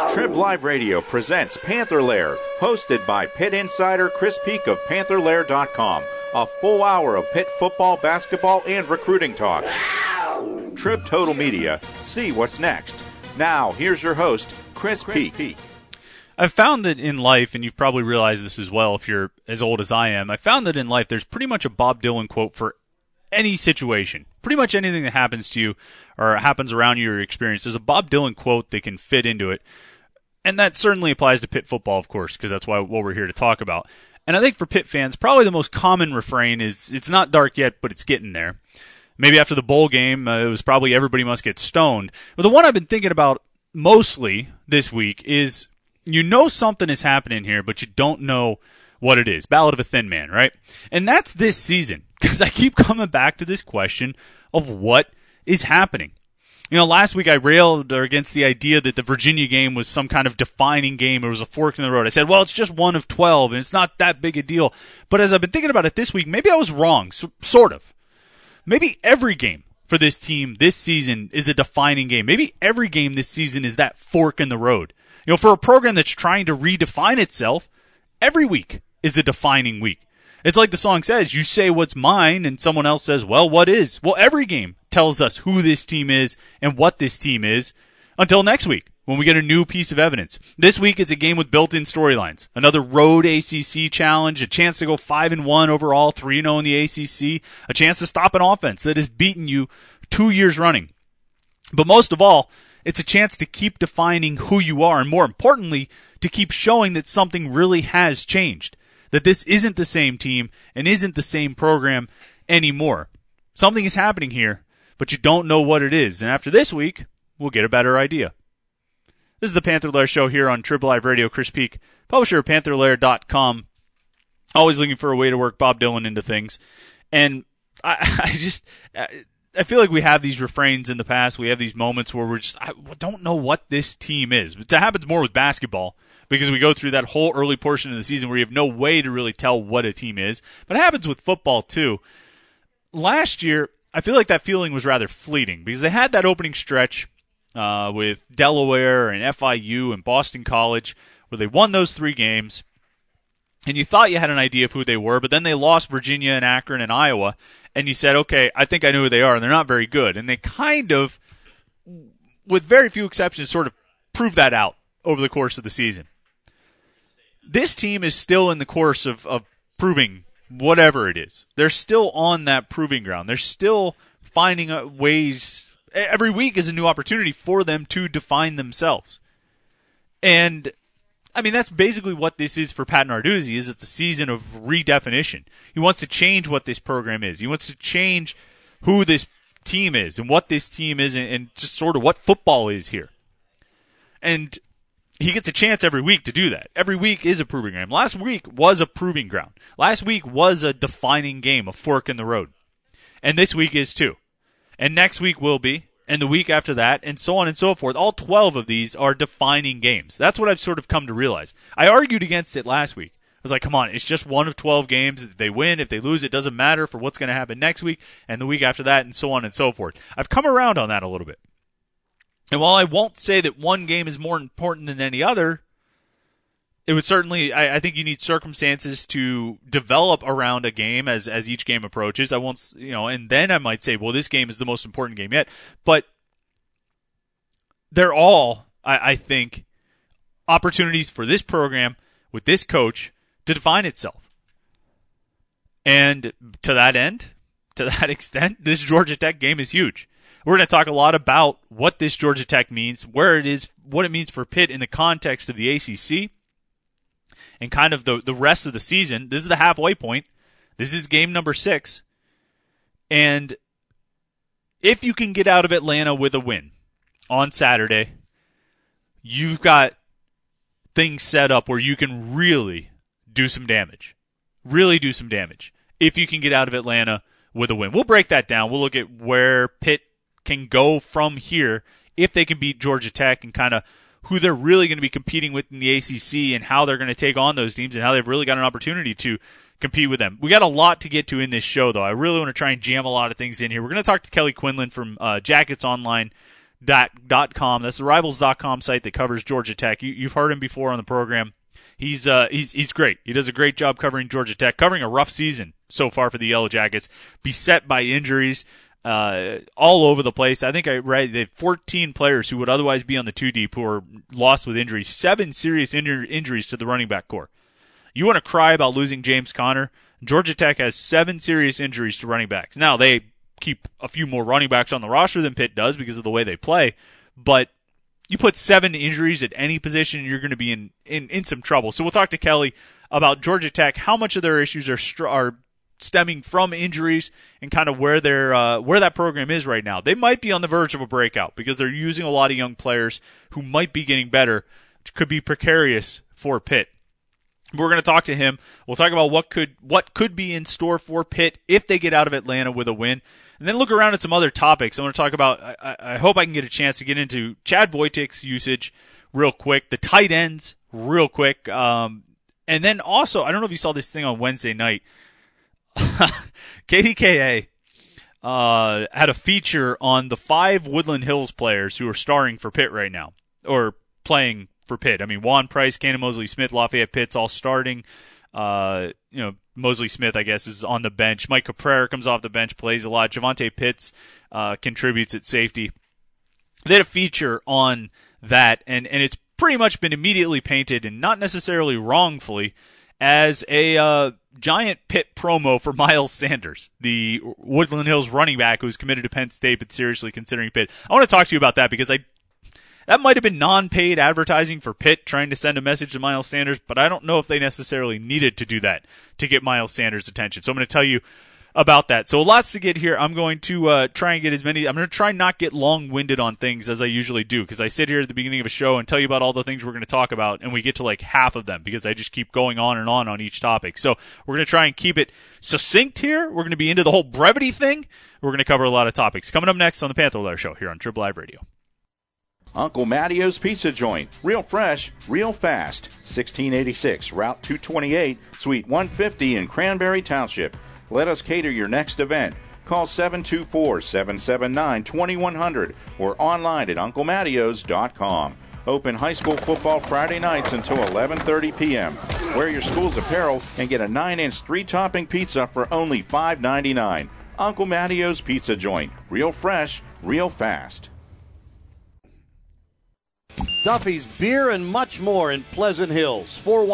Trib Live Radio presents Panther Lair, hosted by Pitt insider Chris Peak of PantherLair.com. A full hour of Pitt football, basketball, and recruiting talk. Trib Total Media. See what's next. Now, here's your host, Chris Peak. I've found that in life, and you've probably realized this as well if you're as old as I am, I found that in life there's pretty much a Bob Dylan quote for any situation. Pretty much anything that happens to you or happens around you or experience, there's a Bob Dylan quote that can fit into it. And that certainly applies to Pitt football, of course, because that's what we're here to talk about. And I think for Pitt fans, probably the most common refrain is, it's not dark yet, but it's getting there. Maybe after the bowl game, it was probably everybody must get stoned. But the one I've been thinking about mostly this week is, you know something is happening here, but you don't know what it is. Ballad of a Thin Man, right? And that's this season, because I keep coming back to this question of what is happening. You know, last week I railed against the idea that the Virginia game was some kind of defining game. It was a fork in the road. I said, well, it's just one of 12, and it's not that big a deal. But as I've been thinking about it this week, maybe I was wrong, sort of. Maybe every game for this team this season is a defining game. Maybe every game this season is that fork in the road. You know, for a program that's trying to redefine itself, every week is a defining week. It's like the song says, you say what's mine, and someone else says, well, what is? Well, every game tells us who this team is and what this team is until next week when we get a new piece of evidence. This week it's a game with built-in storylines. Another road ACC challenge, a chance to go 5-1 overall, 3-0 in the ACC, a chance to stop an offense that has beaten you 2 years running. But most of all, it's a chance to keep defining who you are, and more importantly, to keep showing that something really has changed. That this isn't the same team and isn't the same program anymore. Something is happening here, but you don't know what it is. And after this week, we'll get a better idea. This is the Panther Lair Show here on Trib Live Radio. Chris Peak, publisher of PantherLair.com. Always looking for a way to work Bob Dylan into things. And I feel like we have these refrains in the past. We have these moments where I don't know what this team is. It happens more with basketball, because we go through that whole early portion of the season where you have no way to really tell what a team is. But it happens with football, too. Last year, I feel like that feeling was rather fleeting, because they had that opening stretch with Delaware and FIU and Boston College, where they won those 3 games, and you thought you had an idea of who they were, but then they lost Virginia and Akron and Iowa, and you said, okay, I think I know who they are, and they're not very good. And they kind of, with very few exceptions, sort of proved that out over the course of the season. This team is still in the course of proving whatever it is. They're still on that proving ground. They're still finding ways. Every week is a new opportunity for them to define themselves. And, I mean, that's basically what this is for Pat Narduzzi, is it's a season of redefinition. He wants to change what this program is. He wants to change who this team is and what this team is and just sort of what football is here. And he gets a chance every week to do that. Every week is a proving ground. Last week was a proving ground. Last week was a defining game, a fork in the road. And this week is too. And next week will be, and the week after that, and so on and so forth. All 12 of these are defining games. That's what I've sort of come to realize. I argued against it last week. I was like, come on, it's just one of 12 games. If they win, if they lose, it doesn't matter for what's going to happen next week and the week after that, and so on and so forth. I've come around on that a little bit. And while I won't say that one game is more important than any other, it would certainly, I think you need circumstances to develop around a game as each game approaches. I won't, and then I might say, well, this game is the most important game yet. But they're all, I think, opportunities for this program with this coach to define itself. And to that end, to that extent, this Georgia Tech game is huge. We're going to talk a lot about what this Georgia Tech means, where it is, what it means for Pitt in the context of the ACC, and kind of the rest of the season. This is the halfway point. This is game number 6. And if you can get out of Atlanta with a win on Saturday, you've got things set up where you can really do some damage. Really do some damage if you can get out of Atlanta with a win. We'll break that down. We'll look at where Pitt can go from here if they can beat Georgia Tech and kind of who they're really going to be competing with in the ACC and how they're going to take on those teams and how they've really got an opportunity to compete with them. We got a lot to get to in this show, though. I really want to try and jam a lot of things in here. We're going to talk to Kelly Quinlan from Jackets Online That's the Rivals.com site that covers Georgia Tech. You've heard him before on the program. He's great. He does a great job covering Georgia Tech, covering a rough season so far for the Yellow Jackets, beset by injuries all over the place. I think I read they have 14 players who would otherwise be on the 2 deep who are lost with injuries, 7 serious injuries to the running back core. You want to cry about losing James Conner? Georgia Tech has 7 serious injuries to running backs. Now, they keep a few more running backs on the roster than Pitt does because of the way they play, but you put 7 injuries at any position, you're going to be in some trouble. So we'll talk to Kelly about Georgia Tech, how much of their issues are stemming from injuries, and kind of where that program is right now. They might be on the verge of a breakout because they're using a lot of young players who might be getting better, which could be precarious for Pitt. We're going to talk to him. We'll talk about what could be in store for Pitt if they get out of Atlanta with a win. And then look around at some other topics. I want to talk about, I hope I can get a chance to get into Chad Voitek's usage real quick, the tight ends real quick. And then also, I don't know if you saw this thing on Wednesday night. KDKA had a feature on the 5 Woodland Hills players who are starring for Pitt right now, or playing for Pitt. I mean, Juan Price, Cannon Mosley-Smith, Lafayette Pitts all starting. Mosley-Smith, I guess, is on the bench. Mike Caprera comes off the bench, plays a lot. Javonte Pitts contributes at safety. They had a feature on that, and it's pretty much been immediately painted, and not necessarily wrongfully, as a giant Pitt promo for Miles Sanders, the Woodland Hills running back who's committed to Penn State but seriously considering Pitt. I want to talk to you about that because that might have been non-paid advertising for Pitt trying to send a message to Miles Sanders, but I don't know if they necessarily needed to do that to get Miles Sanders' attention. So I'm going to tell you about that. So lots to get here. I'm going to try and get I'm going to try not get long-winded on things as I usually do, because I sit here at the beginning of a show and tell you about all the things we're going to talk about, and we get to like half of them because I just keep going on and on each topic. So we're going to try and keep it succinct here. We're going to be into the whole brevity thing. We're going to cover a lot of topics. Coming up next on the Panther Lair Show here on Trib Live Radio. Uncle Mattio's Pizza Joint. Real fresh, real fast. 1686 Route 228, Suite 150 in Cranberry Township. Let us cater your next event. Call 724-779-2100 or online at unclematios.com. Open high school football Friday nights until 11:30 p.m. Wear your school's apparel and get a 9-inch 3-topping pizza for only $5.99. Uncle Mattio's Pizza Joint. Real fresh, real fast. Duffy's Beer and much more in Pleasant Hills.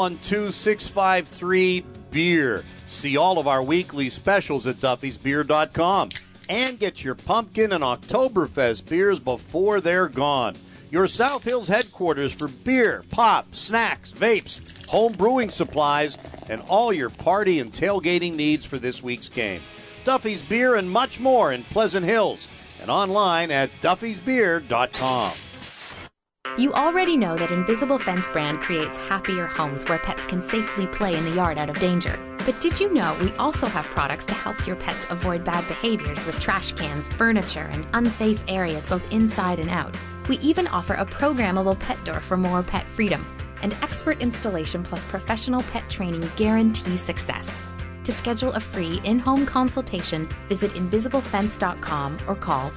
412-653-BEER. See all of our weekly specials at duffysbeer.com. And get your pumpkin and Oktoberfest beers before they're gone. Your South Hills headquarters for beer, pop, snacks, vapes, home brewing supplies, and all your party and tailgating needs for this week's game. Duffy's Beer and much more in Pleasant Hills. And online at duffysbeer.com. You already know that Invisible Fence brand creates happier homes where pets can safely play in the yard out of danger. But did you know we also have products to help your pets avoid bad behaviors with trash cans, furniture, and unsafe areas both inside and out? We even offer a programmable pet door for more pet freedom. And expert installation plus professional pet training guarantee success. To schedule a free in-home consultation, visit invisiblefence.com or call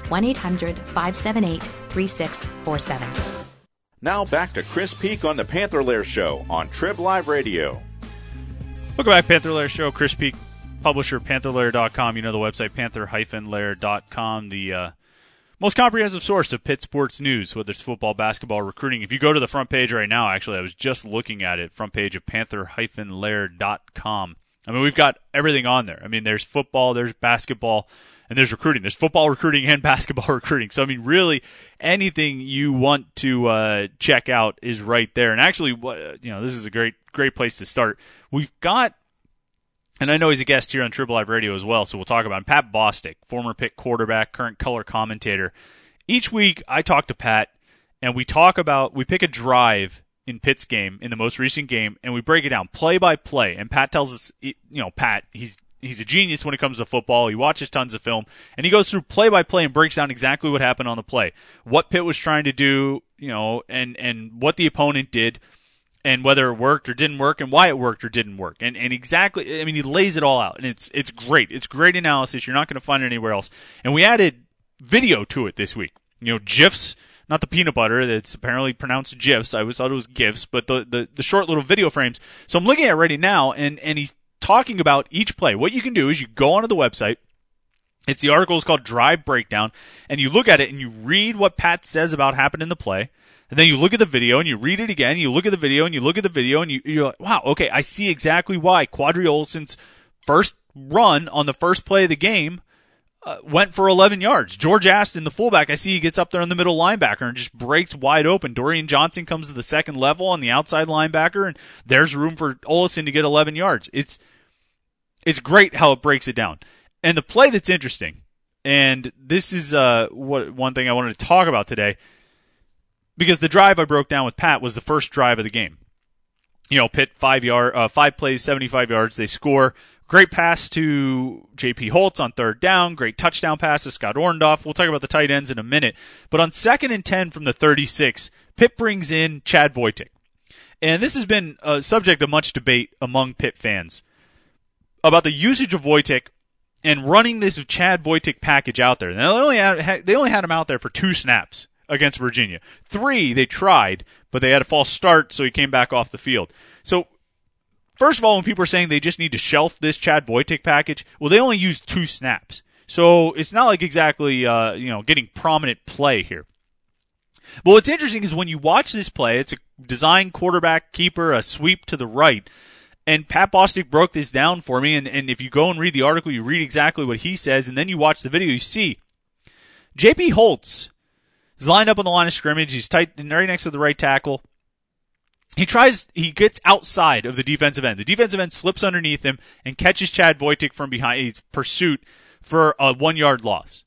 1-800-578-3647. Now back to Chris Peak on the Panther Lair Show on Trib Live Radio. Welcome back, Panther Lair Show. Chris Peak, publisher, pantherlair.com. You know the website, panther-lair.com, the most comprehensive source of Pitt sports news, whether it's football, basketball, recruiting. If you go to the front page right now, actually, I was just looking at it, front page of panther-lair.com. I mean, we've got everything on there. I mean, there's football, there's basketball, and there's recruiting. There's football recruiting and basketball recruiting. So, I mean, really, anything you want to check out is right there. And actually, this is a great place to start. We've got, and I know he's a guest here on Trib Live Radio as well, so we'll talk about him. Pat Bostic, former Pitt quarterback, current color commentator. Each week, I talk to Pat, and we pick a drive in Pitt's game, in the most recent game, and we break it down play by play. And Pat tells us, Pat, he's a genius when it comes to football. He watches tons of film, and he goes through play by play and breaks down exactly what happened on the play, what Pitt was trying to do, and what the opponent did, and whether it worked or didn't work, and why it worked or didn't work, and exactly. I mean, he lays it all out, and it's great. It's great analysis. You're not going to find it anywhere else. And we added video to it this week. GIFs, not the peanut butter, that's apparently pronounced GIFs. I always thought it was GIFs, but the short little video frames. So I'm looking at it right now, and he's talking about each play. What you can do is you go onto the website. The article is called Drive Breakdown, and you look at it and you read what Pat says about happened in the play, and then you look at the video and you read it again, you look at the video and you look at the video, and you're like, wow, okay, I see exactly why Quadri Olson's first run on the first play of the game went for 11 yards. George Aston, the fullback, I see he gets up there in the middle linebacker and just breaks wide open. Dorian Johnson comes to the second level on the outside linebacker, and there's room for Olson to get 11 yards. It's great how it breaks it down. And the play that's interesting, and this is one thing I wanted to talk about today, because the drive I broke down with Pat was the first drive of the game. Pitt 5 plays, 75 yards. They score. Great pass to J.P. Holtz on third down. Great touchdown pass to Scott Orndorff. We'll talk about the tight ends in a minute. But on 2nd and 10 from the 36, Pitt brings in Chad Wojtek. And this has been a subject of much debate among Pitt fans about the usage of Wojtek and running this Chad Wojtek package out there. Now, they only had him out there for 2 snaps against Virginia. 3 they tried, but they had a false start, so he came back off the field. So, first of all, when people are saying they just need to shelf this Chad Wojtek package, well, they only used 2 snaps. So it's not like exactly getting prominent play here. But what's interesting is when you watch this play, it's a design quarterback keeper, a sweep to the right. And Pat Bostic broke this down for me, and if you go and read the article, you read exactly what he says, and then you watch the video, you see J.P. Holtz is lined up on the line of scrimmage. He's tight right next to the right tackle. He gets outside of the defensive end. The defensive end slips underneath him and catches Chad Wojtek from behind his pursuit for a 1-yard loss.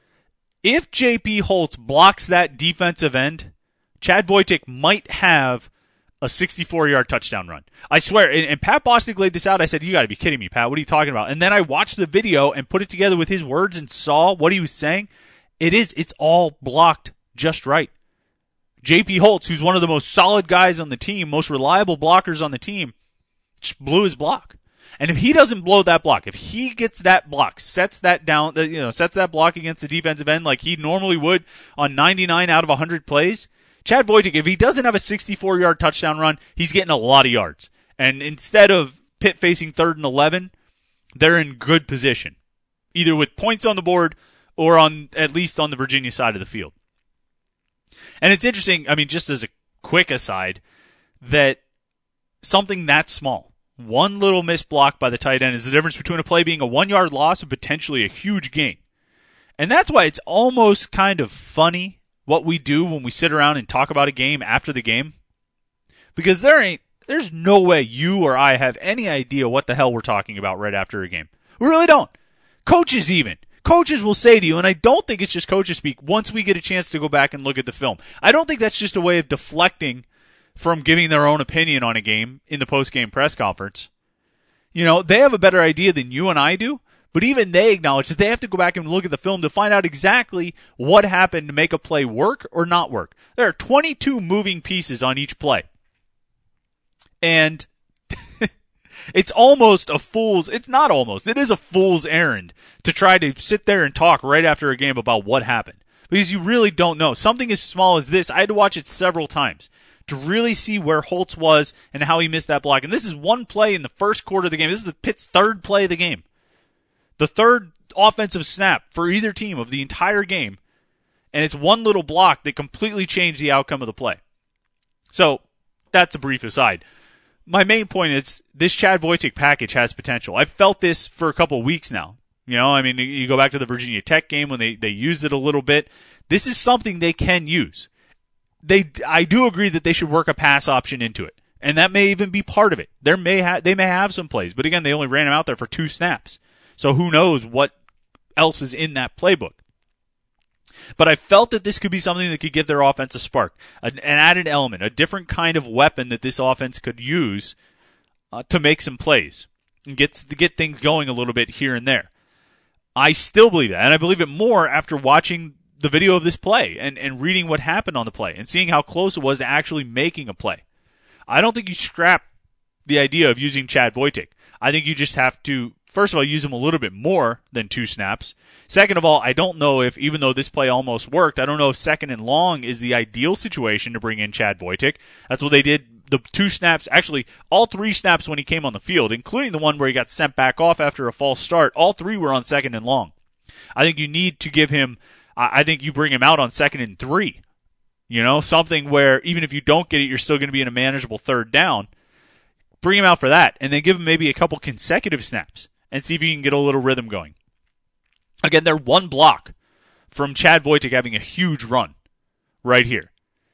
If J.P. Holtz blocks that defensive end, Chad Wojtek might have a 64-yard touchdown run. I swear, and Pat Bostic laid this out. I said, you got to be kidding me, Pat. What are you talking about? And then I watched the video and put it together with his words and saw what he was saying. It's all blocked just right. J.P. Holtz, who's one of the most solid guys on the team, most reliable blockers on the team, just blew his block. And if he doesn't blow that block, if he gets that block, sets that down, sets that block against the defensive end like he normally would on 99 out of 100 plays, Chad Wojtek, if he doesn't have a 64-yard touchdown run, he's getting a lot of yards. And instead of Pitt facing 3rd and 11, they're in good position, either with points on the board or at least on the Virginia side of the field. And it's interesting, just as a quick aside, that something that small, one little missed block by the tight end, is the difference between a play being a 1-yard loss and potentially a huge gain. And that's why it's almost kind of funny what we do when we sit around and talk about a game after the game. Because there's no way you or I have any idea what the hell we're talking about right after a game. We really don't. Coaches even. Coaches will say to you, and I don't think it's just coaches speak, once we get a chance to go back and look at the film. I don't think that's just a way of deflecting from giving their own opinion on a game in the post-game press conference. They have a better idea than you and I do, but even they acknowledge that they have to go back and look at the film to find out exactly what happened to make a play work or not work. There are 22 moving pieces on each play. And it is a fool's errand to try to sit there and talk right after a game about what happened. Because you really don't know. Something as small as this, I had to watch it several times to really see where Holtz was and how he missed that block. And this is one play in the first quarter of the game. This is the Pitt's 3rd play of the game. The 3rd offensive snap for either team of the entire game. And it's one little block that completely changed the outcome of the play. So, that's a brief aside. My main point is this Chad Wojtek package has potential. I've felt this for a couple of weeks now. You go back to the Virginia Tech game when they used it a little bit. This is something they can use. I do agree that they should work a pass option into it, and that may even be part of it. They may have some plays, but again, they only ran him out there for 2 snaps. So who knows what else is in that playbook. But I felt that this could be something that could give their offense a spark, an added element, a different kind of weapon that this offense could use to make some plays and get things going a little bit here and there. I still believe that, and I believe it more after watching the video of this play and reading what happened on the play and seeing how close it was to actually making a play. I don't think you scrap the idea of using Chad Wojtek. I think you just have to first of all, use him a little bit more than 2 snaps. Second of all, I don't know if, even though this play almost worked, I don't know if 2nd and long is the ideal situation to bring in Chad Wojtek. That's what they did. The 2 snaps, actually, all 3 snaps when he came on the field, including the one where he got sent back off after a false start, all 3 were on 2nd and long. I think you need to give him, I think you bring him out on 2nd and 3. Something where even if you don't get it, you're still going to be in a manageable 3rd down. Bring him out for that, and then give him maybe a couple consecutive snaps and see if you can get a little rhythm going. Again, they're 1 block from Chad Wojtek having a huge run right here.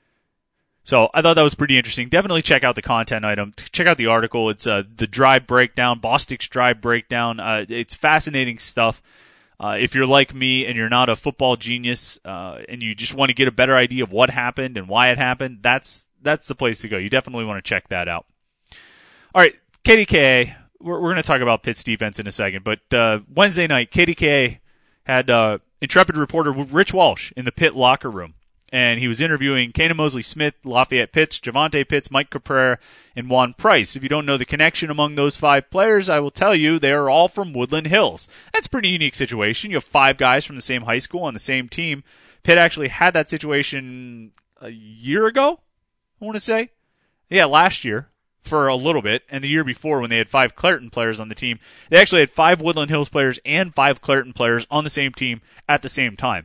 So I thought that was pretty interesting. Definitely check out the content item. Check out the article. It's the drive breakdown, Bostic's drive breakdown. It's fascinating stuff. If you're like me and you're not a football genius and you just want to get a better idea of what happened and why it happened, that's the place to go. You definitely want to check that out. All right, KDKA, we're going to talk about Pitt's defense in a second, but Wednesday night, KDKA had intrepid reporter Rich Walsh in the Pitt locker room, and he was interviewing Kana Mosley-Smith, Lafayette Pitts, Javonte Pitts, Mike Caprera, and Juan Price. If you don't know the connection among those 5 players, I will tell you they are all from Woodland Hills. That's a pretty unique situation. You have 5 guys from the same high school on the same team. Pitt actually had that situation a year ago, I want to say. Yeah, last year. For a little bit, and the year before when they had 5 Clairton players on the team, they actually had 5 Woodland Hills players and 5 Clairton players on the same team at the same time.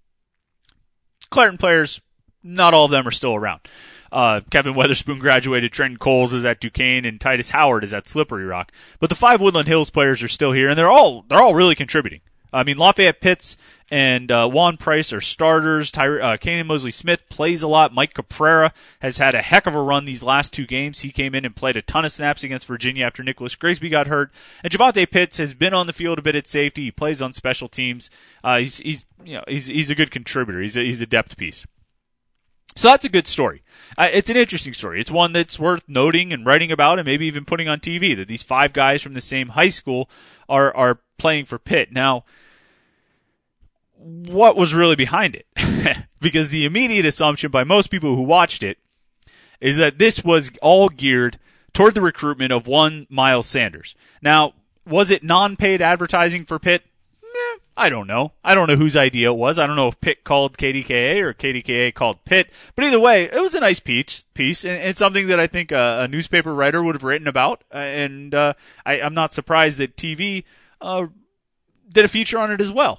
Clairton players, not all of them are still around. Kevin Weatherspoon graduated, Trenton Coles is at Duquesne, and Titus Howard is at Slippery Rock. But the 5 Woodland Hills players are still here, and they're all really contributing. I mean, Lafayette Pitts and Juan Price are starters. Kana Mosley-Smith plays a lot. Mike Caprera has had a heck of a run these last 2 games. He came in and played a ton of snaps against Virginia after Nicholas Grigsby got hurt. And Javonte Pitts has been on the field a bit at safety. He plays on special teams. He's a good contributor. He's a depth piece. So that's a good story. It's an interesting story. It's one that's worth noting and writing about and maybe even putting on TV, that these 5 guys from the same high school are playing for Pitt. Now, what was really behind it? Because the immediate assumption by most people who watched it is that this was all geared toward the recruitment of one Miles Sanders. Now, was it non-paid advertising for Pitt? I don't know. I don't know whose idea it was. I don't know if Pitt called KDKA or KDKA called Pitt. But either way, it was a nice piece and something that I think a newspaper writer would have written about. I'm not surprised that TV did a feature on it as well.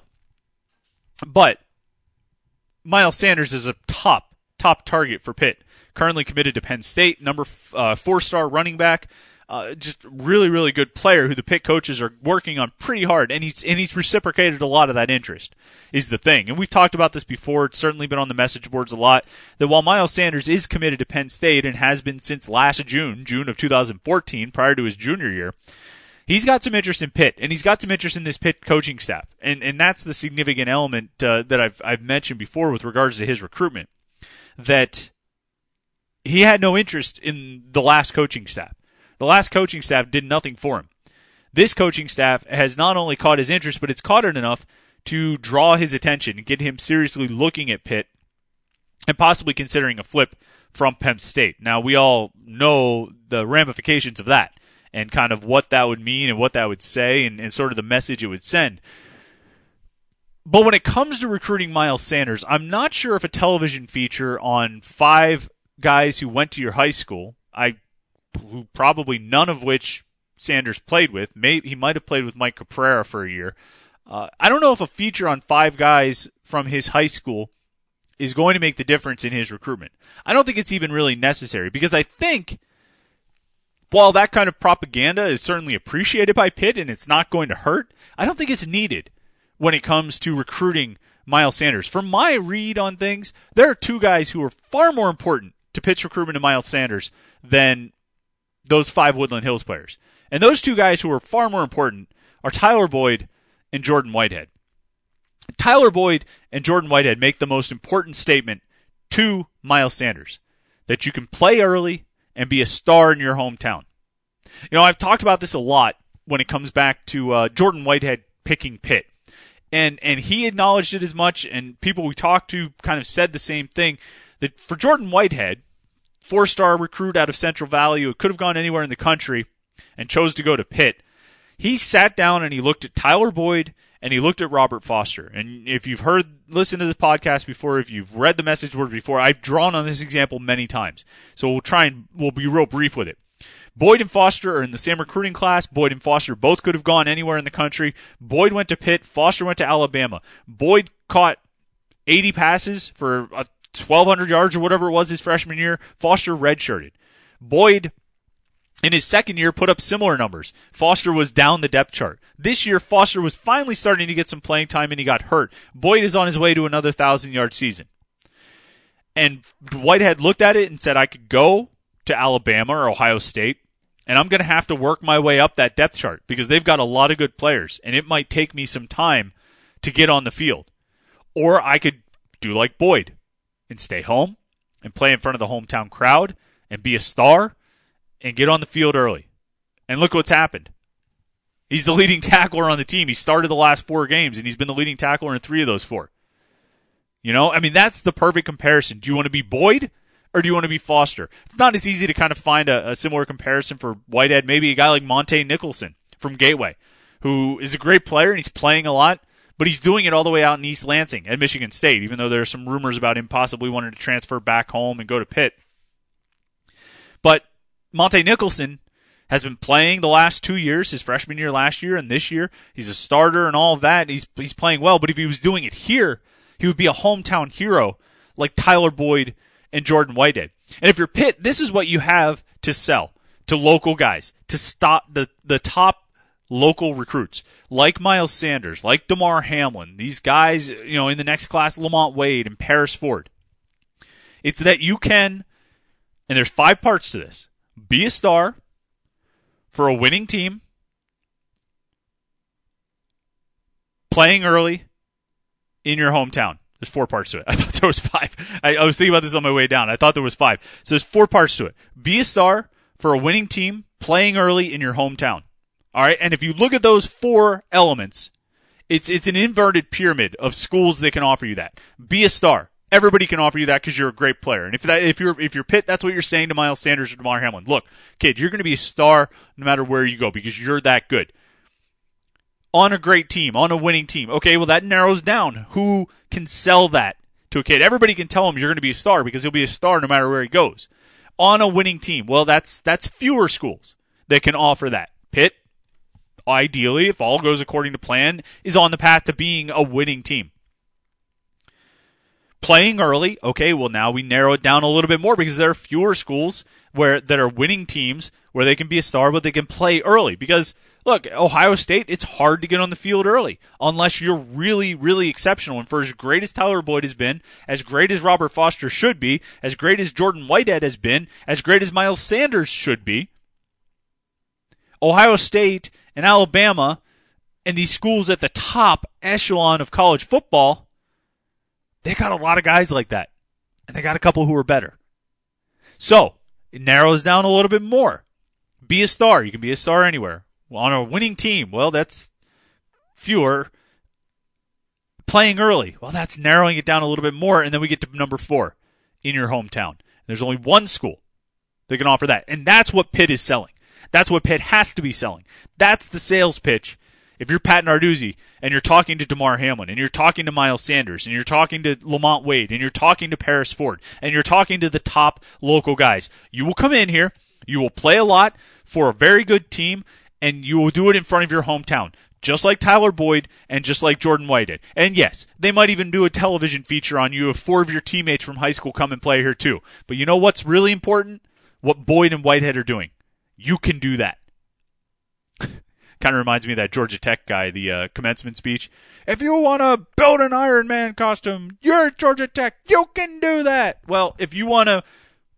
But Miles Sanders is a top target for Pitt. Currently committed to Penn State, number 4-star running back. Just really, really good player who the Pitt coaches are working on pretty hard, and he's reciprocated a lot of that interest, is the thing. And we've talked about this before. It's certainly been on the message boards a lot, that while Miles Sanders is committed to Penn State and has been since last June of 2014, prior to his junior year, he's got some interest in Pitt, and he's got some interest in this Pitt coaching staff. And that's the significant element that I've mentioned before with regards to his recruitment, that he had no interest in the last coaching staff. The last coaching staff did nothing for him. This coaching staff has not only caught his interest, but it's caught it enough to draw his attention and get him seriously looking at Pitt and possibly considering a flip from Penn State. Now, we all know the ramifications of that and kind of what that would mean and what that would say and sort of the message it would send. But when it comes to recruiting Miles Sanders, I'm not sure if a television feature on 5 guys who went to your high school, probably none of which Sanders played with. He might have played with Mike Caprera for a year. I don't know if a feature on 5 guys from his high school is going to make the difference in his recruitment. I don't think it's even really necessary, because I think while that kind of propaganda is certainly appreciated by Pitt and it's not going to hurt, I don't think it's needed when it comes to recruiting Miles Sanders. From my read on things, there are 2 guys who are far more important to Pitt's recruitment of Miles Sanders than those 5 Woodland Hills players. And those 2 guys who are far more important are Tyler Boyd and Jordan Whitehead. Tyler Boyd and Jordan Whitehead make the most important statement to Miles Sanders, that you can play early and be a star in your hometown. You know, I've talked about this a lot when it comes back to Jordan Whitehead picking Pitt. And he acknowledged it as much, and people we talked to kind of said the same thing, that for Jordan Whitehead, 4-star recruit out of Central Valley who could have gone anywhere in the country and chose to go to Pitt, He sat down and he looked at Tyler Boyd and he looked at Robert Foster. And if you've listened to this podcast before, if you've read the message board before, I've drawn on this example many times. So we'll be real brief with it. Boyd and Foster are in the same recruiting class. Boyd and Foster both could have gone anywhere in the country. Boyd went to Pitt. Foster went to Alabama. Boyd caught 80 passes for 1,200 yards or whatever it was his freshman year. Foster redshirted. Boyd, in his second year, put up similar numbers. Foster was down the depth chart. This year, Foster was finally starting to get some playing time, and he got hurt. Boyd is on his way to another 1,000-yard season. And Whitehead looked at it and said, I could go to Alabama or Ohio State, and I'm going to have to work my way up that depth chart because they've got a lot of good players, and it might take me some time to get on the field. Or I could do like Boyd and stay home and play in front of the hometown crowd and be a star and get on the field early. And look what's happened. He's the leading tackler on the team. He started the last 4 games, and he's been the leading tackler in 3 of those 4. You know, I mean, that's the perfect comparison. Do you want to be Boyd or do you want to be Foster? It's not as easy to kind of find a similar comparison for Whitehead. Maybe a guy like Monte Nicholson from Gateway, who is a great player and he's playing a lot, but he's doing it all the way out in East Lansing at Michigan State, even though there are some rumors about him possibly wanting to transfer back home and go to Pitt. But Monte Nicholson has been playing the last 2 years, his freshman year last year and this year. He's a starter and all of that. He's playing well, but if he was doing it here, he would be a hometown hero like Tyler Boyd and Jordan Whitehead. And if you're Pitt, this is what you have to sell to local guys, to stop the top local recruits, like Miles Sanders, like Damar Hamlin, these guys, you know, in the next class, Lamont Wade and Paris Ford. It's that you can, and there's 5 parts to this, be a star for a winning team, playing early in your hometown. There's 4 parts to it. I thought there was 5. I was thinking about this on my way down. I thought there was 5. So there's 4 parts to it. Be a star for a winning team, playing early in your hometown. All right, and if you look at those 4 elements, it's an inverted pyramid of schools that can offer you that. Be a star. Everybody can offer you that because you're a great player. And if you're Pitt, that's what you're saying to Miles Sanders or Damar Hamlin. Look, kid, you're going to be a star no matter where you go because you're that good. On a great team, on a winning team. Okay, well, that narrows down who can sell that to a kid. Everybody can tell him you're going to be a star because he'll be a star no matter where he goes. On a winning team, well, that's fewer schools that can offer that. Pitt, ideally, if all goes according to plan, is on the path to being a winning team. Playing early, okay, well, now we narrow it down a little bit more because there are fewer schools that are winning teams where they can be a star, but they can play early. Because, look, Ohio State, it's hard to get on the field early unless you're really, really exceptional. And for as great as Tyler Boyd has been, as great as Robert Foster should be, as great as Jordan Whitehead has been, as great as Miles Sanders should be, Ohio State and Alabama and these schools at the top echelon of college football, they got a lot of guys like that. And they got a couple who are better. So, it narrows down a little bit more. Be a star. You can be a star anywhere. On a winning team, well, that's fewer. Playing early, well, that's narrowing it down a little bit more. And then we get to number 4, in your hometown. There's only one school that can offer that. And that's what Pitt is selling. That's what Pitt has to be selling. That's the sales pitch. If you're Pat Narduzzi and you're talking to Damar Hamlin and you're talking to Miles Sanders and you're talking to Lamont Wade and you're talking to Paris Ford and you're talking to the top local guys, you will come in here, you will play a lot for a very good team, and you will do it in front of your hometown, just like Tyler Boyd and just like Jordan Whitehead. And yes, they might even do a television feature on you if 4 of your teammates from high school come and play here too. But you know what's really important? What Boyd and Whitehead are doing. You can do that. Kind of reminds me of that Georgia Tech guy, the commencement speech. If you want to build an Iron Man costume, you're at Georgia Tech. You can do that. Well, if you want to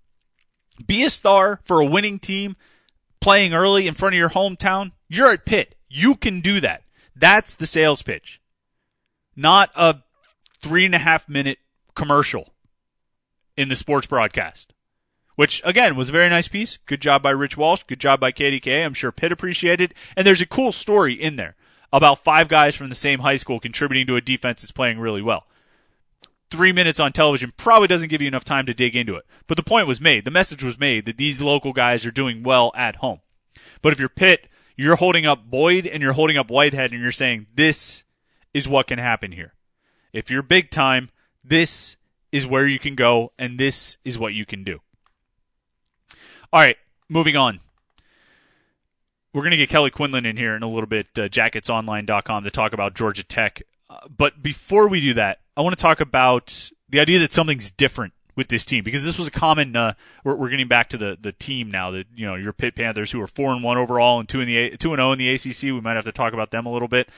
be a star for a winning team, playing early in front of your hometown, you're at Pitt. You can do that. That's the sales pitch. Not a 3.5-minute commercial in the sports broadcast. Which, again, was a very nice piece. Good job by Rich Walsh. Good job by KDK. I'm sure Pitt appreciated it. And there's a cool story in there about 5 guys from the same high school contributing to a defense that's playing really well. 3 minutes on television probably doesn't give you enough time to dig into it. But the point was made. The message was made that these local guys are doing well at home. But if you're Pitt, You're holding up Boyd and you're holding up Whitehead, and you're saying this is what can happen here. If you're big time, this is where you can go, and this is what you can do. All right, moving on. We're going to get Kelly Quinlan in here in a little bit, jacketsonline.com, to talk about Georgia Tech. But before we do that, I want to talk about the idea that something's different with this team, because this was a common. We're getting back to the team now. That your Pitt Panthers, who are 4-1 overall and 2-0 in the ACC. We might have to talk about them a little bit.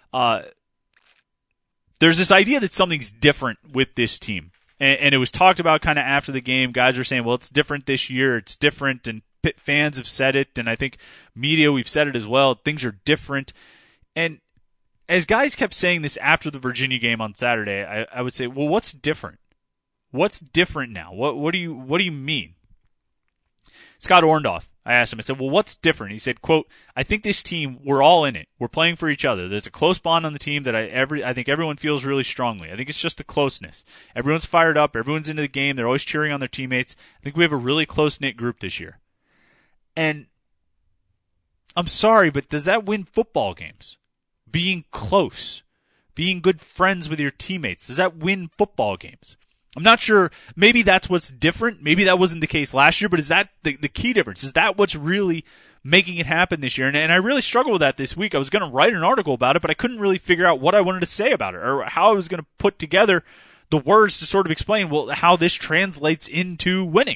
There's this idea that something's different with this team, and it was talked about kind of after the game. Guys were saying, "Well, it's different this year. It's different," and Pitt fans have said it, and I think media, we've said it as well. Things are different, and as guys kept saying this after the Virginia game on Saturday, I would say, well, what's different? What's different now? What do you mean? Scott Orndorff, I asked him, I said, well, what's different? He said, quote, I think this team, we're all in it. We're playing for each other. There's a close bond on the team that I think everyone feels really strongly. I think it's just a closeness. Everyone's fired up. Everyone's into the game. They're always cheering on their teammates. I think we have a really close-knit group this year. And I'm sorry, but does that win football games? Being close, being good friends with your teammates, does that win football games? I'm not sure. Maybe that's what's different. Maybe that wasn't the case last year, but is that the key difference? Is that what's really making it happen this year? And I really struggled with that this week. I was going to write an article about it, but I couldn't really figure out what I wanted to say about it or how I was going to put together the words to sort of explain, well, how this translates into winning.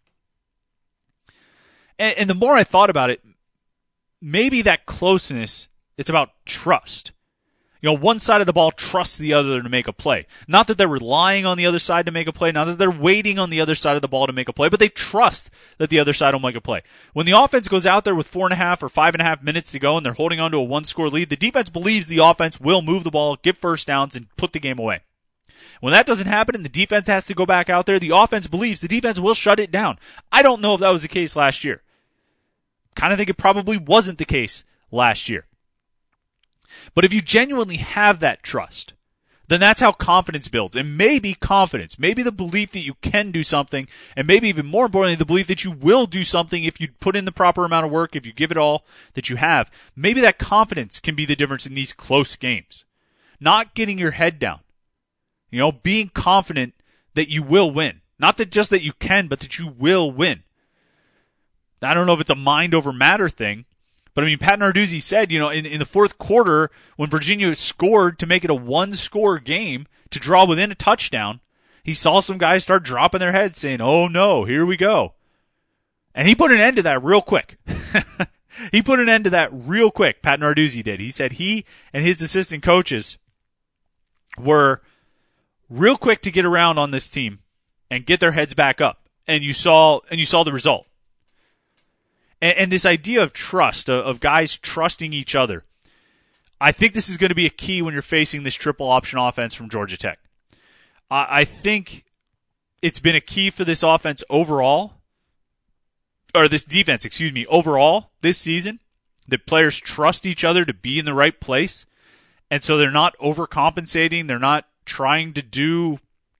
And the more I thought about it, maybe that closeness, it's about trust. One side of the ball trusts the other to make a play. Not that they're relying on the other side to make a play, not that they're waiting on the other side of the ball to make a play, but they trust that the other side will make a play. When the offense goes out there with 4.5 or 5.5 minutes to go and they're holding on to a one-score lead, the defense believes the offense will move the ball, get first downs, and put the game away. When that doesn't happen and the defense has to go back out there, the offense believes the defense will shut it down. I don't know if that was the case last year. Kind of think it probably wasn't the case last year. But if you genuinely have that trust, then that's how confidence builds. And maybe confidence, maybe the belief that you can do something, and maybe even more importantly, the belief that you will do something if you put in the proper amount of work, if you give it all that you have. Maybe that confidence can be the difference in these close games. Not getting your head down. Being confident that you will win. Not that just that you can, but that you will win. I don't know if it's a mind over matter thing, but Pat Narduzzi said, in the fourth quarter, when Virginia scored to make it a one-score game to draw within a touchdown, he saw some guys start dropping their heads saying, oh no, here we go. And he put an end to that real quick. He put an end to that real quick, Pat Narduzzi did. He said he and his assistant coaches were real quick to get around on this team and get their heads back up. And you saw the result. And this idea of trust, of guys trusting each other, I think this is going to be a key when you're facing this triple option offense from Georgia Tech. I think it's been a key for this offense overall, or this defense, overall this season. The players trust each other to be in the right place, and so they're not overcompensating. They're not trying to do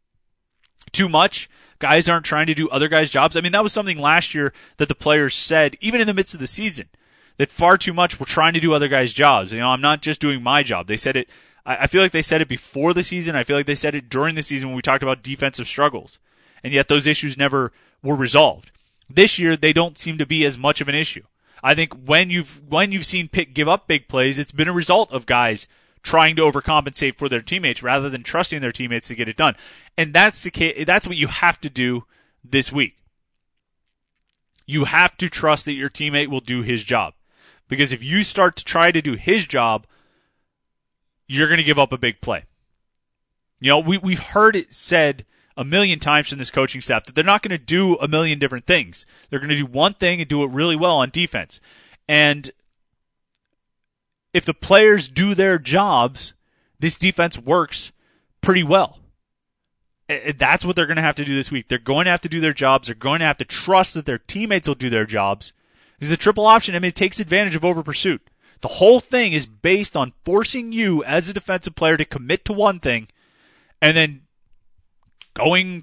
too much. Guys aren't trying to do other guys' jobs. That was something last year that the players said, even in the midst of the season, that far too much we're trying to do other guys' jobs. I'm not just doing my job. They said it. I feel like they said it before the season. I feel like they said it during the season when we talked about defensive struggles. And yet those issues never were resolved. This year, they don't seem to be as much of an issue. I think when you've seen Pitt give up big plays, it's been a result of guys trying to overcompensate for their teammates rather than trusting their teammates to get it done. And that's the case. That's what you have to do this week. You have to trust that your teammate will do his job. Because if you start to try to do his job, you're going to give up a big play. We've heard it said a million times from this coaching staff that they're not going to do a million different things. They're going to do one thing and do it really well on defense. And if the players do their jobs, this defense works pretty well. That's what they're going to have to do this week. They're going to have to do their jobs. They're going to have to trust that their teammates will do their jobs. This is a triple option. It takes advantage of over pursuit. The whole thing is based on forcing you as a defensive player to commit to one thing and then going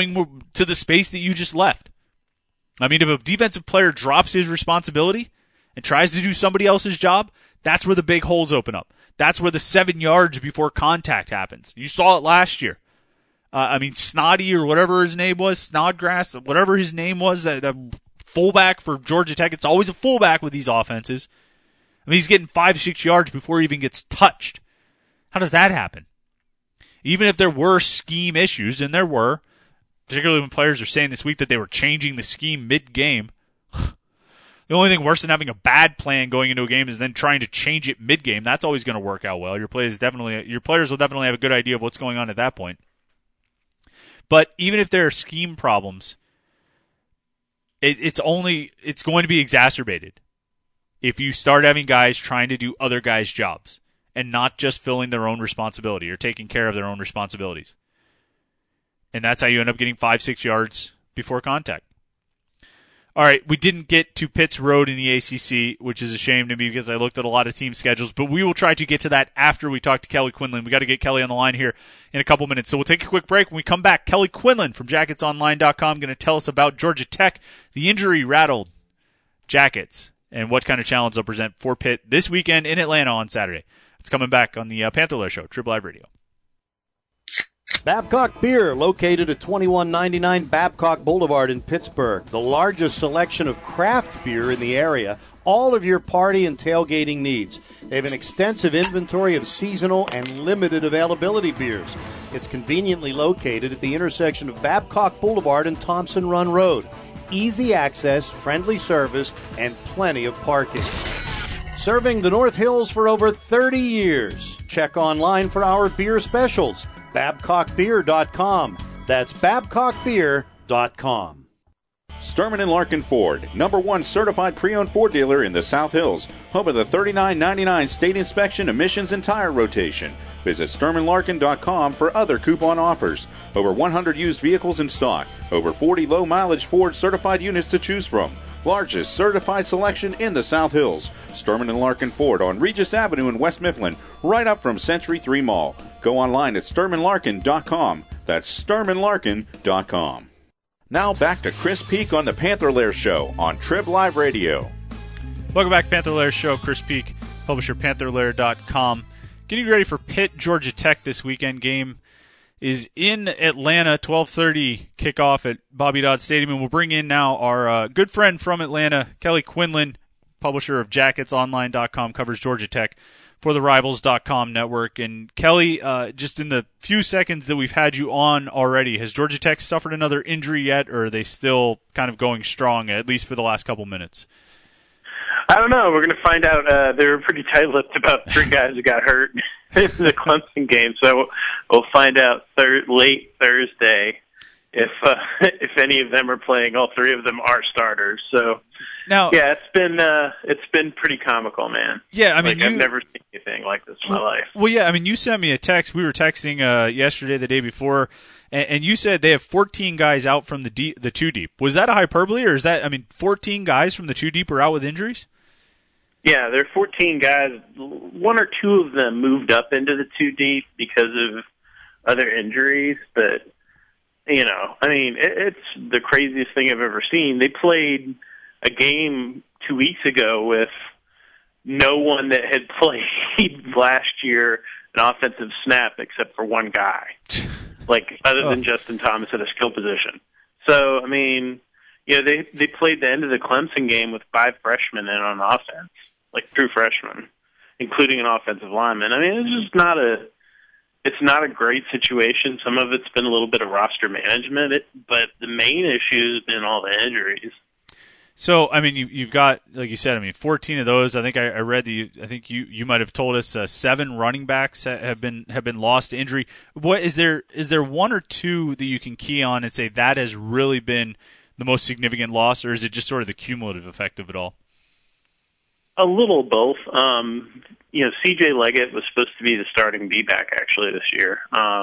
to the space that you just left. If a defensive player drops his responsibility and tries to do somebody else's job, that's where the big holes open up. That's where the 7 yards before contact happens. You saw it last year. Snoddy or whatever his name was, Snodgrass, whatever his name was, the fullback for Georgia Tech. It's always a fullback with these offenses. He's getting 5-6 yards before he even gets touched. How does that happen? Even if there were scheme issues, and there were, particularly when players are saying this week that they were changing the scheme mid-game. The only thing worse than having a bad plan going into a game is then trying to change it mid-game. That's always going to work out well. Your players will definitely have a good idea of what's going on at that point. But even if there are scheme problems, it's going to be exacerbated if you start having guys trying to do other guys' jobs and not just filling their own responsibility or taking care of their own responsibilities. And that's how you end up getting 5-6 yards before contact. All right, we didn't get to Pitt's Road in the ACC, which is a shame to me because I looked at a lot of team schedules, but we will try to get to that after we talk to Kelly Quinlan. We got to get Kelly on the line here in a couple minutes. So we'll take a quick break. When we come back, Kelly Quinlan from JacketsOnline.com going to tell us about Georgia Tech, the injury-rattled Jackets, and what kind of challenge they'll present for Pitt this weekend in Atlanta on Saturday. It's coming back on the Panther Lair Show, Trib Live Radio. Babcock Beer, located at 2199 Babcock Boulevard in Pittsburgh. The largest selection of craft beer in the area. All of your party and tailgating needs. They have an extensive inventory of seasonal and limited availability beers. It's conveniently located at the intersection of Babcock Boulevard and Thompson Run Road. Easy access, friendly service, and plenty of parking. Serving the North Hills for over 30 years. Check online for our beer specials. BabcockBeer.com. That's BabcockBeer.com. Sturman & Larkin Ford, #1 certified pre-owned Ford dealer in the South Hills, home of the $39.99 state inspection, emissions, and tire rotation. Visit SturmanLarkin.com for other coupon offers. Over 100 used vehicles in stock. Over 40 low-mileage Ford certified units to choose from. Largest certified selection in the South Hills. Sturman & Larkin Ford on Regis Avenue in West Mifflin, right up from Century 3 Mall. Go online at SturmanLarkin.com. That's SturmanLarkin.com. Now back to Chris Peak on the Panther Lair Show on Trib Live Radio. Welcome back, Panther Lair Show. Chris Peak, publisher, PantherLair.com. Getting ready for Pitt, Georgia Tech this weekend. Game is in Atlanta, 12:30 kickoff at Bobby Dodd Stadium. And we'll bring in now our good friend from Atlanta, Kelly Quinlan, publisher of JacketsOnline.com, covers Georgia Tech for the Rivals.com network. And Kelly, just in the few seconds that we've had you on already, has Georgia Tech suffered another injury yet, or are they still kind of going strong, at least for the last couple minutes? I don't know. We're going to find out. They were pretty tight-lipped about 3 guys who got hurt in the Clemson game, so we'll find out late Thursday if any of them are playing. All 3 of them are starters. So now, yeah, it's been pretty comical, man. Yeah, I mean, I've never seen anything like this in my life. Well, yeah, I mean, you sent me a text. We were texting yesterday, the day before, and you said they have 14 guys out from the 2 deep. Was that a hyperbole, or is that? I mean, 14 guys from the 2 deep are out with injuries? Yeah, there are 14 guys. 1 or 2 of them moved up into the 2 deep because of other injuries, but I mean, it's the craziest thing I've ever seen. They played a game 2 weeks ago with no one that had played last year an offensive snap except for 1 guy, other than Justin Thomas at a skill position. So, I mean, they played the end of the Clemson game with 5 freshmen in on offense, true freshmen, including an offensive lineman. I mean, it's just not a great situation. Some of it's been a little bit of roster management, but the main issue has been all the injuries. So, I mean, you've got, like you said, 14 of those. I think I read I think you might have told us 7 running backs have been lost to injury. What is there 1 or 2 that you can key on and say that has really been the most significant loss, or is it just sort of the cumulative effect of it all? A little both. C.J. Leggett was supposed to be the starting B-back actually this year.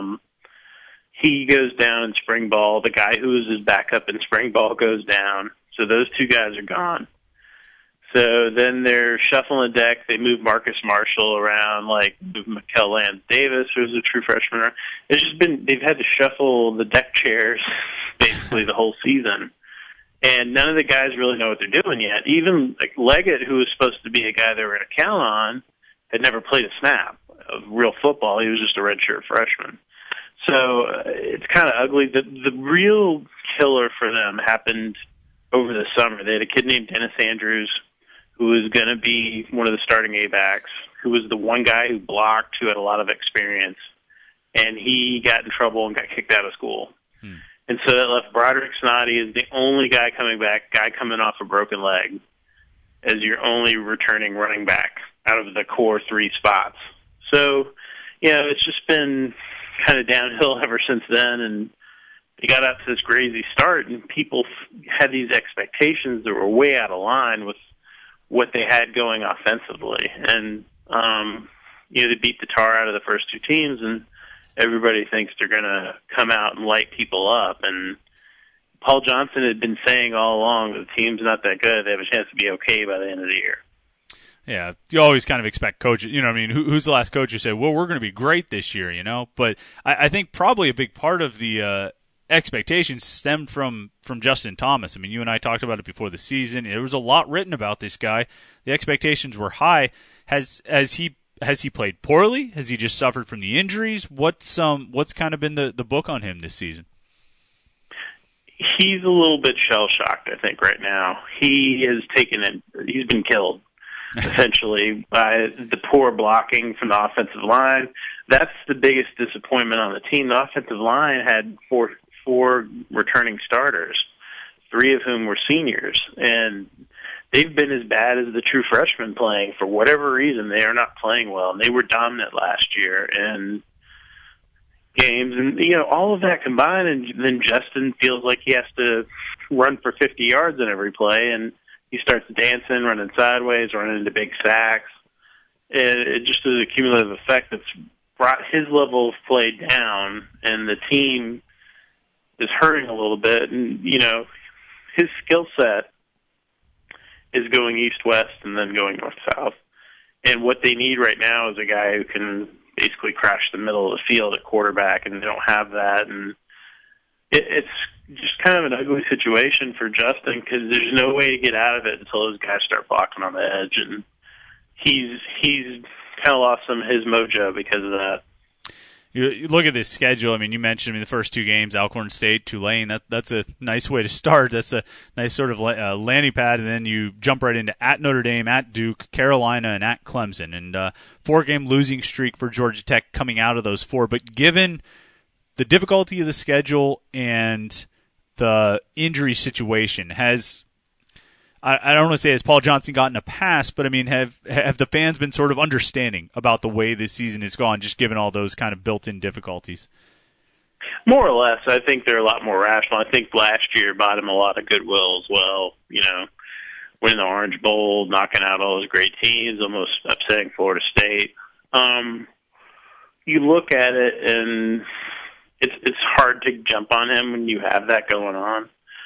He goes down in spring ball. The guy who was his backup in spring ball goes down. So those 2 guys are gone. So then they're shuffling the deck. They move Marcus Marshall around, move Mikel Lance Davis, who's a true freshman. It's just they've had to shuffle the deck chairs basically the whole season. And none of the guys really know what they're doing yet. Even like Leggett, who was supposed to be a guy they were going to count on, had never played a snap of real football. He was just a redshirt freshman. So it's kind of ugly. The real killer for them happened over the summer. They had a kid named Dennis Andrews who was going to be one of the starting A-backs, who was the one guy who blocked, who had a lot of experience. And he got in trouble and got kicked out of school. And so that left Broderick Snoddy as the only guy coming back, guy coming off a broken leg, as your only returning running back out of the core 3 spots. So, it's just been kind of downhill ever since then, and they got out to this crazy start, and people had these expectations that were way out of line with what they had going offensively. And, they beat the tar out of the first 2 teams, and everybody thinks they're going to come out and light people up. And Paul Johnson had been saying all along that the team's not that good. They have a chance to be okay by the end of the year. Yeah, you always kind of expect coaches, who's the last coach who said, well, we're going to be great this year, But I think probably a big part of the expectations stemmed from Justin Thomas. I mean, you and I talked about it before the season. There was a lot written about this guy. The expectations were high. Has he played poorly? Has he just suffered from the injuries? What's kind of been the book on him this season? He's a little bit shell-shocked, I think, right now. He's been killed, essentially, by the poor blocking from the offensive line. That's the biggest disappointment on the team. The offensive line had four returning starters, 3 of whom were seniors, and they've been as bad as the true freshmen playing. For whatever reason, they are not playing well, and they were dominant last year in games. And, all of that combined, and then Justin feels like he has to run for 50 yards in every play, and he starts dancing, running sideways, running into big sacks. It just is a cumulative effect that's brought his level of play down, and the team is hurting a little bit. And, his skill set is going east-west and then going north-south. And what they need right now is a guy who can basically crash the middle of the field at quarterback, and they don't have that. And it's just kind of an ugly situation for Justin because there's no way to get out of it until those guys start blocking on the edge. And he's kind of lost some of his mojo because of that. You look at this schedule. I mean, you mentioned the first 2 games, Alcorn State, Tulane. That's a nice way to start. That's a nice sort of landing pad, and then you jump right into at Notre Dame, at Duke, Carolina, and at Clemson. And 4-game losing streak for Georgia Tech coming out of those 4. But given the difficulty of the schedule and the injury situation, I don't want to say has Paul Johnson gotten a pass, but I mean, have the fans been sort of understanding about the way this season has gone, just given all those kind of built-in difficulties? More or less. I think they're a lot more rational. I think last year bought him a lot of goodwill as well. Winning the Orange Bowl, knocking out all those great teams, almost upsetting Florida State. You look at it, and it's hard to jump on him when you have that going on.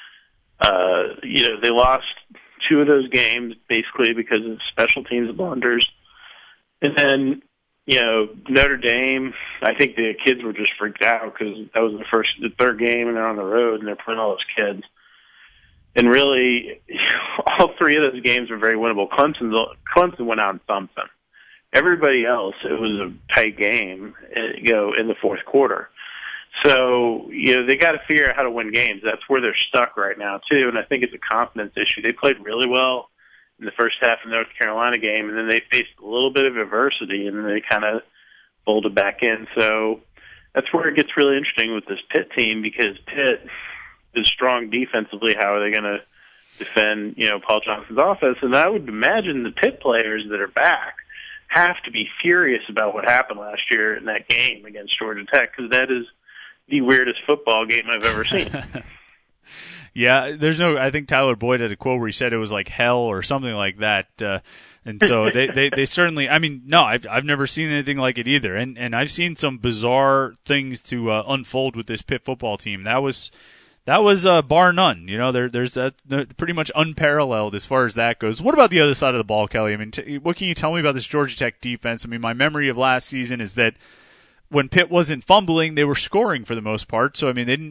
They lost 2 of those games basically because of special teams blunders. And then, Notre Dame, I think the kids were just freaked out because that was the 3rd game and they're on the road and they're playing all those kids. And really, all 3 of those games were very winnable. Clemson went out and thumped them. Everybody else, it was a tight game, in the 4th quarter. So, they got to figure out how to win games. That's where they're stuck right now, too, and I think it's a confidence issue. They played really well in the first half of the North Carolina game, and then they faced a little bit of adversity, and then they kind of folded back in. So that's where it gets really interesting with this Pitt team because Pitt is strong defensively. How are they going to defend, Paul Johnson's offense? And I would imagine the Pitt players that are back have to be furious about what happened last year in that game against Georgia Tech because that is the weirdest football game I've ever seen. Yeah, I think Tyler Boyd had a quote where he said it was like hell or something like that. And so they certainly, I've never seen anything like it either. And I've seen some bizarre things to unfold with this Pitt football team. That was bar none. There's pretty much unparalleled as far as that goes. What about the other side of the ball, Kelly? I mean, what can you tell me about this Georgia Tech defense? I mean, my memory of last season is that when Pitt wasn't fumbling, they were scoring for the most part. So, I mean, they didn't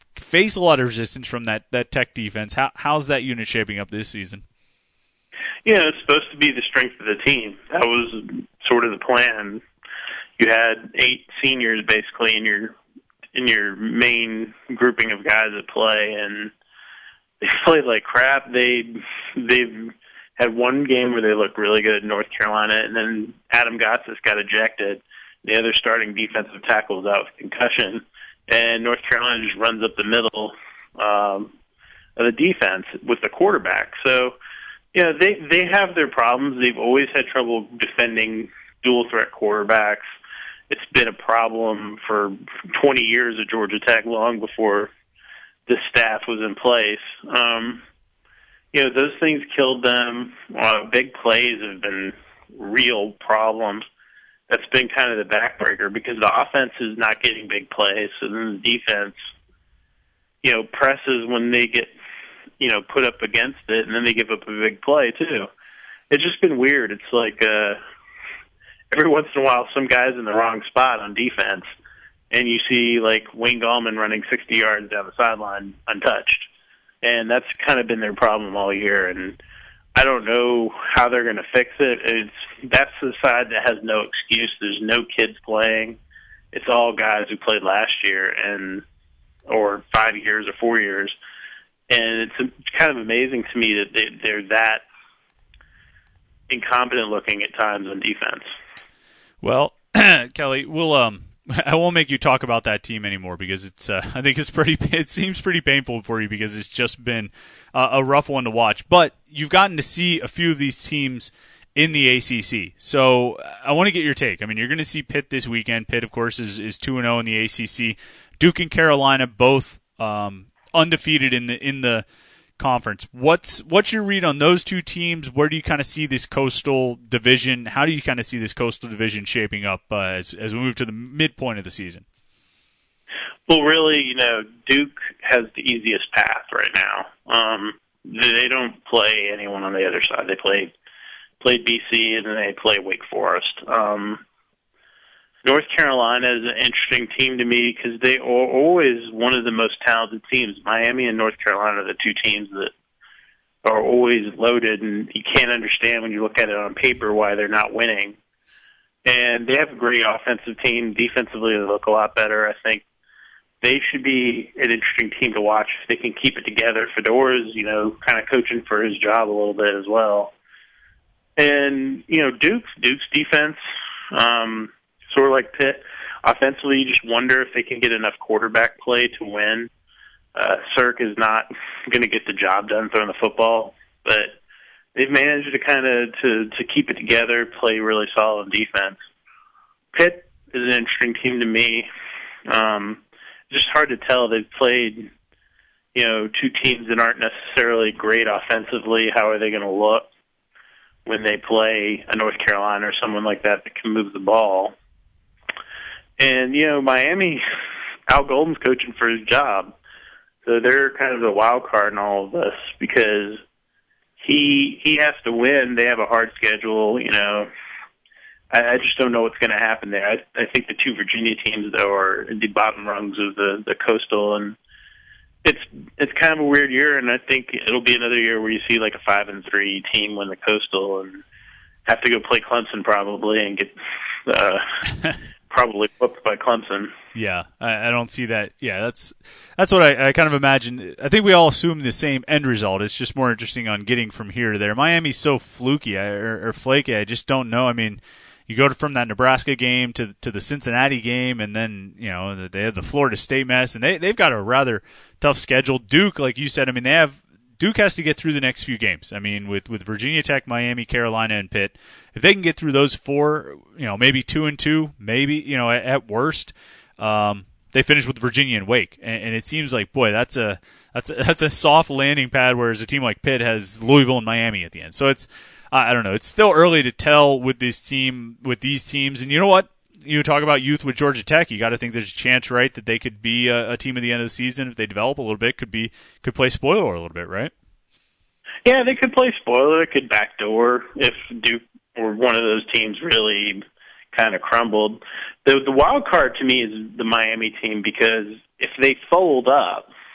face a lot of resistance from that Tech defense. How's that unit shaping up this season? Yeah, it's supposed to be the strength of the team. That was sort of the plan. You had 8 seniors basically in your main grouping of guys that play, and they played like crap. They've had one game where they looked really good in North Carolina, and then Adam Gotsis got ejected. The other starting defensive tackle was out with concussion, and North Carolina just runs up the middle of the defense with the quarterback. So, they have their problems. They've always had trouble defending dual threat quarterbacks. It's been a problem for 20 years at Georgia Tech, long before this staff was in place. Those things killed them. Big plays have been real problems. That's been kind of the backbreaker because the offense is not getting big plays, so then the defense, presses when they get, put up against it, and then they give up a big play too. It's just been weird. It's like every once in a while, some guy's in the wrong spot on defense, and you see like Wayne Gallman running 60 yards down the sideline untouched, and that's kind of been their problem all year. And I don't know how they're going to fix it. That's the side that has no excuse. There's no kids playing. It's all guys who played last year or 5 years or 4 years. And it's kind of amazing to me that they're that incompetent looking at times on defense. Well, Kelly, I won't make you talk about that team anymore because I think it seems pretty painful for you because it's just been a rough one to watch. But you've gotten to see a few of these teams in the ACC. So I want to get your take. I mean, you're going to see Pitt this weekend. Pitt, of course, is 2-0 in the ACC. Duke and Carolina both undefeated in the conference. What's your read on those two teams? Where do you kind of see this Coastal Division? How do you kind of see this Coastal Division shaping up as we move to the midpoint of the season? Well, really, Duke has the easiest path right now. They don't play anyone on the other side. They played BC and then they play Wake Forest. North Carolina is an interesting team to me because they are always one of the most talented teams. Miami and North Carolina are the two teams that are always loaded, and you can't understand when you look at it on paper why they're not winning. And they have a great offensive team. Defensively, they look a lot better. I think they should be an interesting team to watch if they can keep it together. Fedora's, kind of coaching for his job a little bit as well. And, Duke's defense, sort of like Pitt, offensively, you just wonder if they can get enough quarterback play to win. Cirque is not going to get the job done throwing the football, but they've managed to kind of to keep it together, play really solid defense. Pitt is an interesting team to me. Just hard to tell. They've played, two teams that aren't necessarily great offensively. How are they going to look when they play a North Carolina or someone like that can move the ball? And, Miami, Al Golden's coaching for his job. So they're kind of the wild card in all of this because he has to win. They have a hard schedule, I just don't know what's going to happen there. I think the two Virginia teams, though, are in the bottom rungs of the Coastal, and it's kind of a weird year, and I think it'll be another year where you see like a 5-3 team win the Coastal and have to go play Clemson probably and get probably whooped by Clemson. Yeah, I don't see that. Yeah, that's what I kind of imagine. I think we all assume the same end result. It's just more interesting on getting from here to there. Miami's so fluky or flaky. I just don't know. I mean, you go from that Nebraska game to the Cincinnati game, and then they have the Florida State mess, and they've got a rather tough schedule. Duke, like you said, I mean Duke has to get through the next few games. I mean, with Virginia Tech, Miami, Carolina, and Pitt, if they can get through those four, maybe 2-2, maybe at worst, they finish with Virginia and Wake, and it seems like that's a soft landing pad. Whereas a team like Pitt has Louisville and Miami at the end. So it's I don't know. It's still early to tell with these teams, and you know what? You talk about youth with Georgia Tech. You got to think there's a chance, right, that they could be a team at the end of the season if they develop a little bit. Could play spoiler a little bit, right? Yeah, they could play spoiler. They could backdoor if Duke or one of those teams really kind of crumbled. The wild card to me is the Miami team because if they fold up,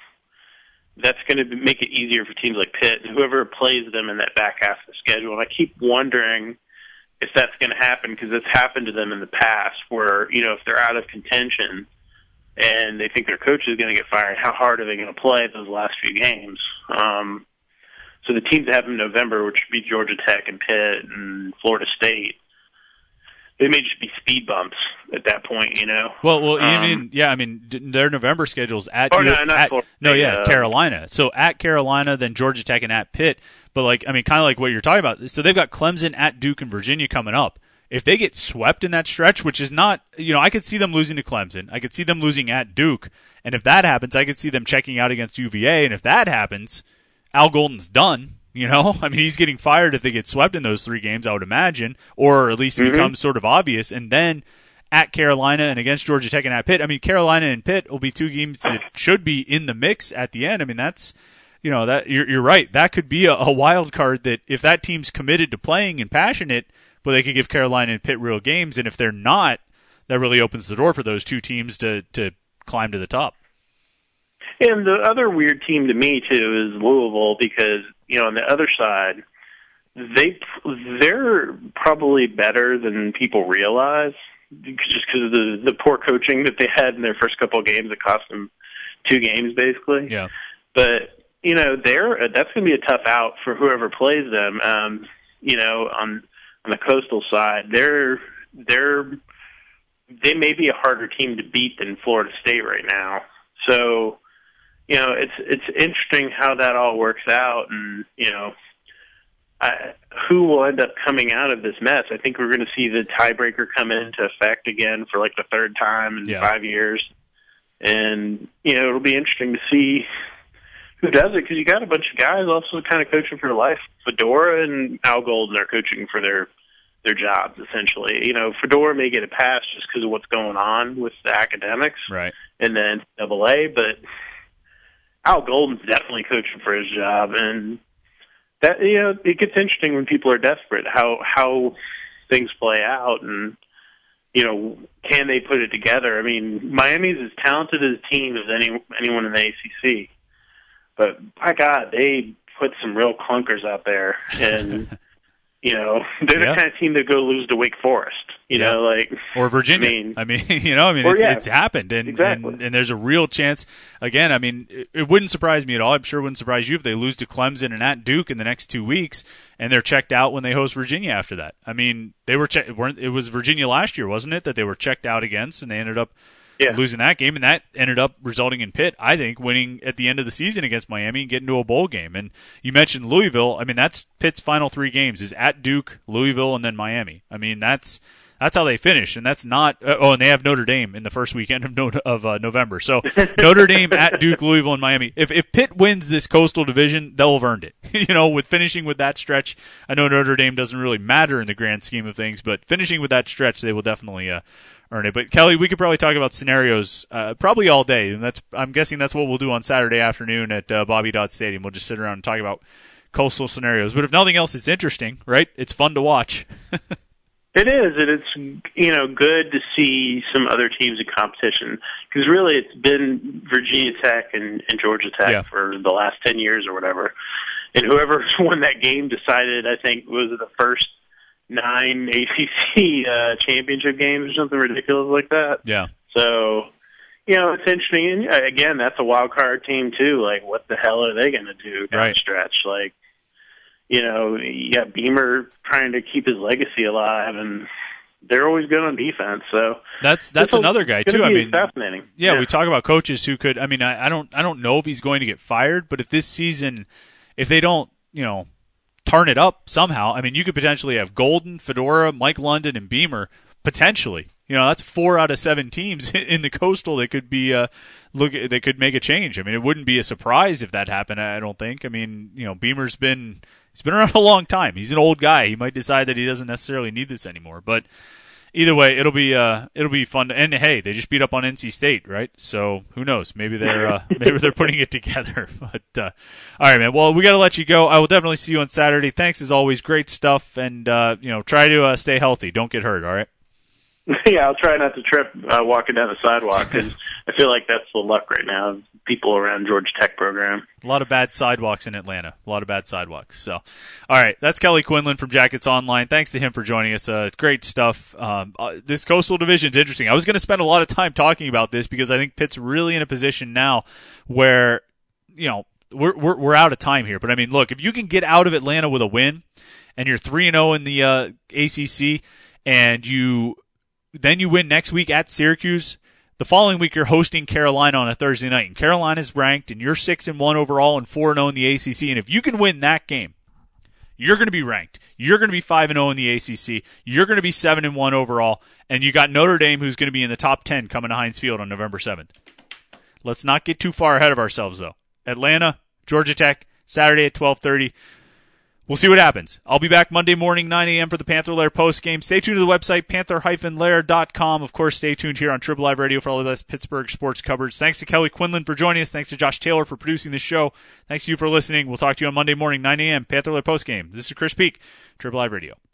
that's going to make it easier for teams like Pitt and whoever plays them in that back half of the schedule. And I keep wondering if that's going to happen, because it's happened to them in the past where, if they're out of contention and they think their coach is going to get fired, how hard are they going to play those last few games? So the teams that have in November, which would be Georgia Tech and Pitt and Florida State, they may just be speed bumps at that point, Well, their November schedule's at Carolina. So at Carolina, then Georgia Tech and at Pitt. But kind of like what you're talking about. So they've got Clemson, at Duke, and Virginia coming up. If they get swept in that stretch, which is not, I could see them losing to Clemson. I could see them losing at Duke. And if that happens, I could see them checking out against UVA. And if that happens, Al Golden's done. He's getting fired if they get swept in those 3 games, I would imagine, or at least it becomes sort of obvious. And then at Carolina and against Georgia Tech and at Pitt, Carolina and Pitt will be 2 games that should be in the mix at the end. That's, that you're right. That could be a wild card that if that team's committed to playing and passionate, well, they could give Carolina and Pitt real games. And if they're not, that really opens the door for those 2 teams to climb to the top. And the other weird team to me, too, is Louisville, because, on the other side, they're probably better than people realize, just because of the poor coaching that they had in their first couple of games that cost them 2 games, basically. Yeah. But, that's going to be a tough out for whoever plays them. On the Coastal side, they may be a harder team to beat than Florida State right now. So, it's interesting how that all works out, and who will end up coming out of this mess. I think we're going to see the tiebreaker come into effect again for the 3rd time in 5 years, and it'll be interesting to see who does it, because you got a bunch of guys also kind of coaching for life. Fedora and Al Golden are coaching for their jobs, essentially. Fedora may get a pass just because of what's going on with the academics, right? And then NCAA, but Al Golden's definitely coaching for his job, and that it gets interesting when people are desperate how things play out, and can they put it together? Miami's as talented as a team as anyone in the ACC, but by God, they put some real clunkers out there, and they're the kind of team that go lose to Wake Forest, or Virginia. It's happened, and, exactly. and there's a real chance. Again, it wouldn't surprise me at all. I'm sure it wouldn't surprise you if they lose to Clemson and at Duke in the next 2 weeks, and they're checked out when they host Virginia after that. They were it was Virginia last year, wasn't it, that they were checked out against, and they ended up losing that game, and that ended up resulting in Pitt, I think, winning at the end of the season against Miami and getting to a bowl game. And you mentioned Louisville. That's Pitt's final 3 games is at Duke, Louisville, and then Miami. That's how they finish, and that's not. And they have Notre Dame in the first weekend of November. So Notre Dame, at Duke, Louisville, and Miami. If Pitt wins this Coastal Division, they'll have earned it. With finishing with that stretch, I know Notre Dame doesn't really matter in the grand scheme of things, but finishing with that stretch, they will definitely earn it. But Kelly, we could probably talk about scenarios probably all day, and I'm guessing that's what we'll do on Saturday afternoon at Bobby Dodd Stadium. We'll just sit around and talk about Coastal scenarios. But if nothing else, it's interesting, right? It's fun to watch. It is, and it's good to see some other teams in competition, because really it's been Virginia Tech and Georgia Tech for the last 10 years or whatever, and whoever won that game decided, I think, was it the first 9 ACC championship games or something ridiculous like that. Yeah. So, it's interesting. And again, that's a wild card team too. What the hell are they going to do down the stretch? You got Beamer trying to keep his legacy alive, and they're always good on defense. So that's another guy too. Fascinating. Yeah, we talk about coaches who could. I don't know if he's going to get fired, but if this season, if they don't, turn it up somehow, you could potentially have Golden, Fedora, Mike London, and Beamer potentially. That's 4 out of 7 teams in the Coastal that could be they could make a change. It wouldn't be a surprise if that happened. I don't think. Beamer's been around a long time. He's an old guy. He might decide that he doesn't necessarily need this anymore. But either way, it'll be fun. And hey, they just beat up on NC State, right? So who knows? Maybe they're putting it together. But all right, man. Well, we got to let you go. I will definitely see you on Saturday. Thanks as always. Great stuff. And try to stay healthy. Don't get hurt. All right. Yeah, I'll try not to trip walking down the sidewalk, because I feel like that's the luck right now. people around Georgia Tech program. A lot of bad sidewalks in Atlanta. A lot of bad sidewalks. So, all right, that's Kelly Quinlan from Jackets Online. Thanks to him for joining us. Great stuff. This Coastal Division is interesting. I was going to spend a lot of time talking about this because I think Pitt's really in a position now where, you know, we're out of time here. But I mean, look, if you can get out of Atlanta with a win, and you're 3-0 in the ACC, and then you win next week at Syracuse. The following week, you're hosting Carolina on a Thursday night, and Carolina's ranked, and you're 6-1 overall and 4-0 in the ACC. And if you can win that game, you're going to be ranked. You're going to be 5-0 in the ACC. You're going to be 7-1 overall, and you got Notre Dame, who's going to be in the top 10 coming to Heinz Field on November 7th. Let's not get too far ahead of ourselves, though. Atlanta, Georgia Tech, Saturday at 12:30. We'll see what happens. I'll be back Monday morning, 9 a.m. for the Panther Lair postgame. Stay tuned to the website, panther-lair.com. Of course, stay tuned here on Triple Live Radio for all the best Pittsburgh sports coverage. Thanks to Kelly Quinlan for joining us. Thanks to Josh Taylor for producing this show. Thanks to you for listening. We'll talk to you on Monday morning, 9 a.m. Panther Lair postgame. This is Chris Peak, Triple Live Radio.